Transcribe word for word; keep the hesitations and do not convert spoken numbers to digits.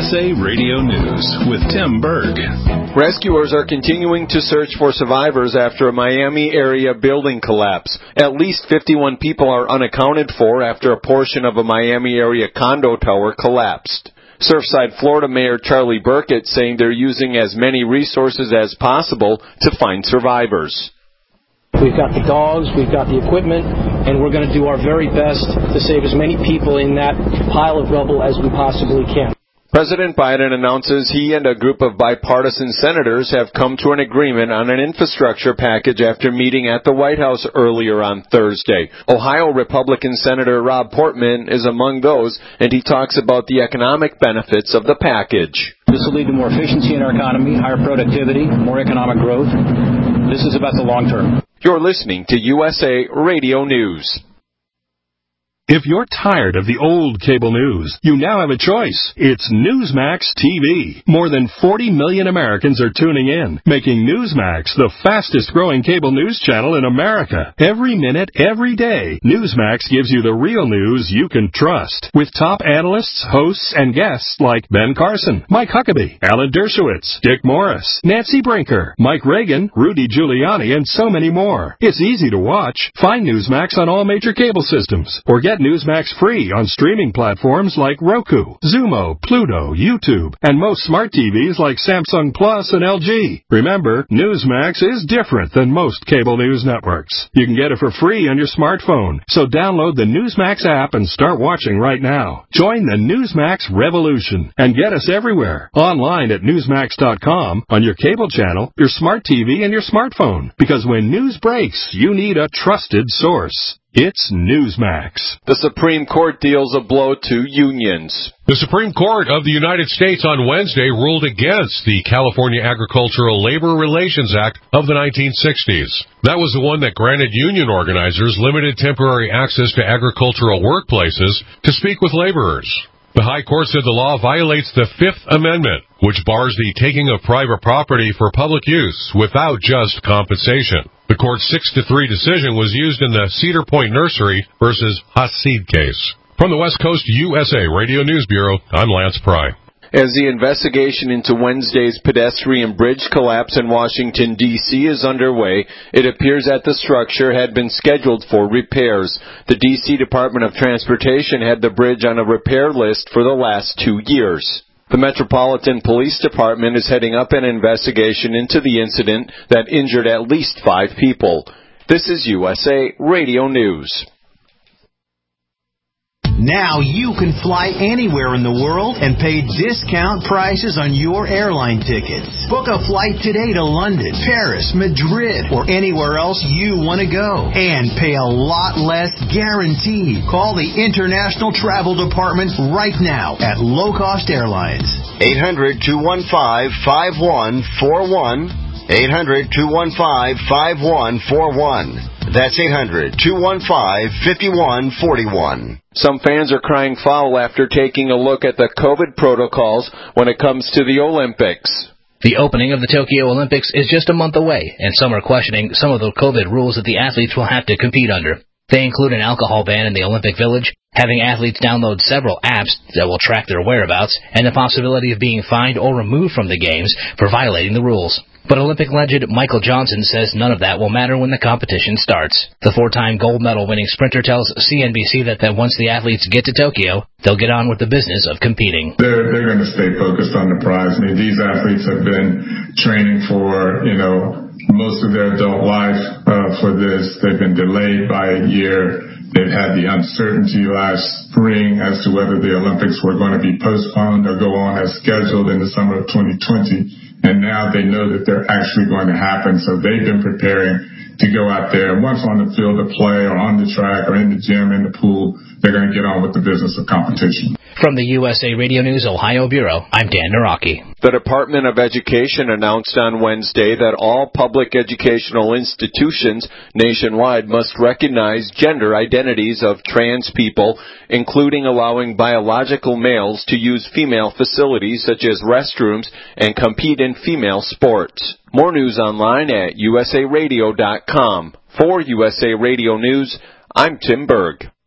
S A Radio News with Tim Berg. Rescuers are continuing to search for survivors after a Miami area building collapse. At least fifty-one people are unaccounted for after a portion of a Miami area condo tower collapsed. Surfside, Florida Mayor Charlie Burkett saying they're using as many resources as possible to find survivors. We've got the dogs, we've got the equipment, and we're going to do our very best to save as many people in that pile of rubble as we possibly can. President Biden announces he and a group of bipartisan senators have come to an agreement on an infrastructure package after meeting at the White House earlier on Thursday. Ohio Republican Senator Rob Portman is among those, and he talks about the economic benefits of the package. This will lead to more efficiency in our economy, higher productivity, more economic growth. This is about the long term. You're listening to U S A Radio News. If you're tired of the old cable news, you now have a choice. It's Newsmax T V. More than forty million Americans are tuning in, making Newsmax the fastest-growing cable news channel in America. Every minute, every day, Newsmax gives you the real news you can trust. With top analysts, hosts, and guests like Ben Carson, Mike Huckabee, Alan Dershowitz, Dick Morris, Nancy Brinker, Mike Reagan, Rudy Giuliani, and so many more. It's easy to watch. Find Newsmax on all major cable systems, or get Newsmax free on streaming platforms like Roku, Zumo, Pluto, YouTube, and most smart T Vs like Samsung Plus and L G. Remember, Newsmax is different than most cable news networks. You can get it for free on your smartphone, so download the Newsmax app and start watching right now. Join the Newsmax revolution and get us everywhere. Online at Newsmax dot com, on your cable channel, your smart T V, and your smartphone. Because when news breaks, you need a trusted source. It's Newsmax. The Supreme Court deals a blow to unions. The Supreme Court of the United States on Wednesday ruled against the California Agricultural Labor Relations Act of the nineteen sixties. That was the one that granted union organizers limited temporary access to agricultural workplaces to speak with laborers. The High Court said the law violates the Fifth Amendment, which bars the taking of private property for public use without just compensation. The court's six to three decision was used in the Cedar Point Nursery versus Hasid case. From the West Coast U S A Radio News Bureau, I'm Lance Pry. As the investigation into Wednesday's pedestrian bridge collapse in Washington, D C is underway, it appears that the structure had been scheduled for repairs. The D C Department of Transportation had the bridge on a repair list for the last two years. The Metropolitan Police Department is heading up an investigation into the incident that injured at least five people. This is U S A Radio News. Now you can fly anywhere in the world and pay discount prices on your airline tickets. Book a flight today to London, Paris, Madrid, or anywhere else you want to go. And pay a lot less guaranteed. Call the International Travel Department right now at Low Cost Airlines. eight hundred, two one five, five one four one. eight hundred, two one five, five one four one. That's eight hundred, two one five, five one four one. Some fans are crying foul after taking a look at the COVID protocols when it comes to the Olympics. The opening of the Tokyo Olympics is just a month away, and some are questioning some of the COVID rules that the athletes will have to compete under. They include an alcohol ban in the Olympic Village, having athletes download several apps that will track their whereabouts, and the possibility of being fined or removed from the games for violating the rules. But Olympic legend Michael Johnson says none of that will matter when the competition starts. The four-time gold medal-winning sprinter tells C N B C that, that once the athletes get to Tokyo, they'll get on with the business of competing. They're, they're going to stay focused on the prize. I mean, these athletes have been training for, you know, most of their adult life uh, for this. They've been delayed by a year. They've had the uncertainty last spring as to whether the Olympics were going to be postponed or go on as scheduled in the summer of twenty twenty. And now they know that they're actually going to happen. So they've been preparing to go out there. And once on the field of play or on the track or in the gym, in the pool, they're going to get on with the business of competition. From the U S A Radio News Ohio Bureau, I'm Dan Naraki. The Department of Education announced on Wednesday that all public educational institutions nationwide must recognize gender identities of trans people, including allowing biological males to use female facilities such as restrooms and compete in female sports. More news online at U S A radio dot com. For U S A Radio News, I'm Tim Berg.